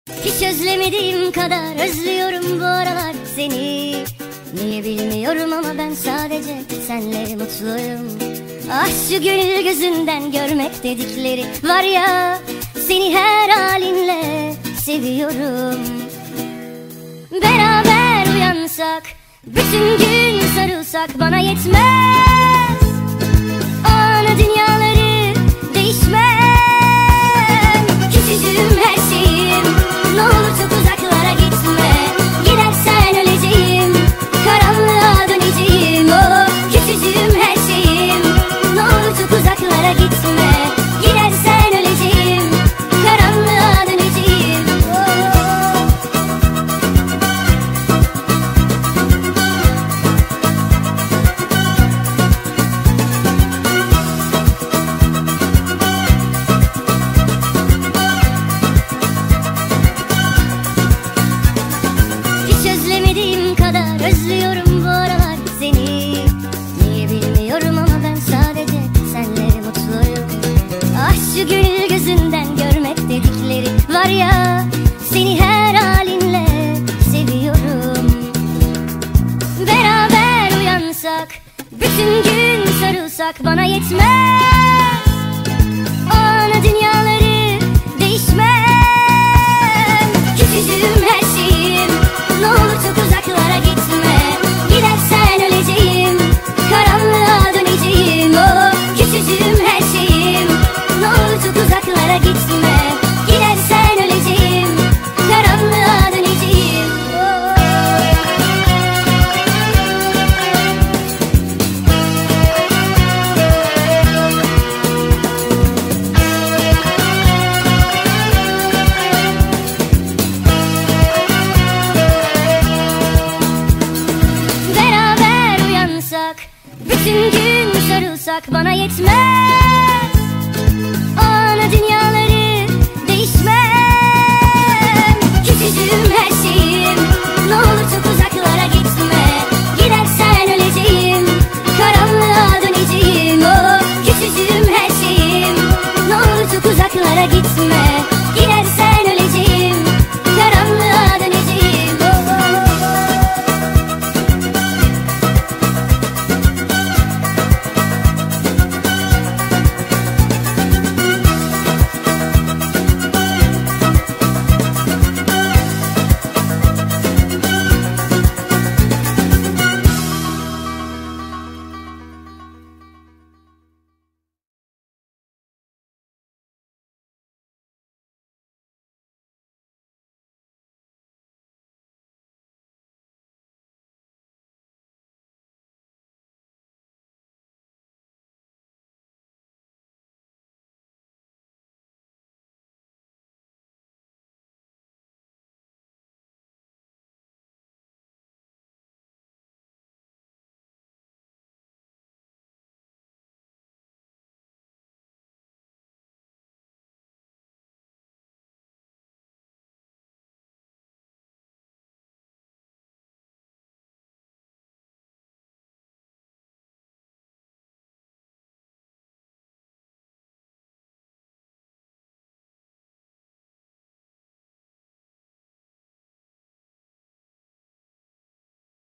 Hiç özlemediğim kadar özlüyorum bu aralar seni. Niye bilmiyorum ama ben sadece senle mutluyum. Ah şu gönül gözünden görmek dedikleri var ya, seni her halinle seviyorum. Beraber uyansak, bütün gün sarılsak bana yetmez. O ana dünyaları değişmez. Küçücüğüm her şeyim, ne olur çok uzaklara gitme. Gidersen öleceğim, karanlığa döneceğim. Oh, küçücüğüm her şeyim, ne olur çok uzaklara gitme. Gidersen öleceğim, karanlığa döneceğim. Oh. Özlüyorum bu aralar seni. Niye bilmiyorum ama ben sadece senle mutluyum. Ah şu gönül gözünden görmek dedikleri var ya, seni her halinle seviyorum. Beraber uyansak, bütün gün sarılsak bana yetmez.